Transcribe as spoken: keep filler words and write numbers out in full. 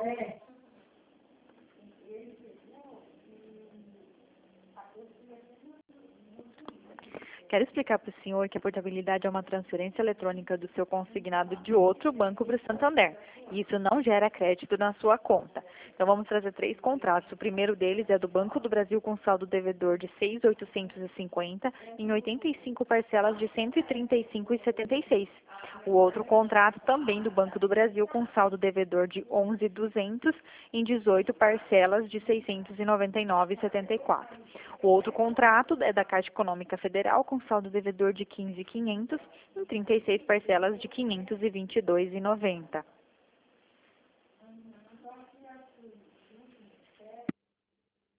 Quero explicar para o senhor que a portabilidade é uma transferência eletrônica do seu consignado de outro banco para o Santander. E isso não gera crédito na sua conta. Então vamos trazer três contratos. O primeiro deles é do Banco do Brasil com saldo devedor de seis mil oitocentos e cinquenta em oitenta e cinco parcelas de cento e trinta e cinco reais e setenta e seis centavos. O outro contrato também do Banco do Brasil com saldo devedor de onze mil e duzentos em dezoito parcelas de seiscentos e noventa e nove reais e setenta e quatro centavos. O outro contrato é da Caixa Econômica Federal com saldo devedor de quinze mil e quinhentos em trinta e seis parcelas de quinhentos e vinte e dois reais e noventa centavos.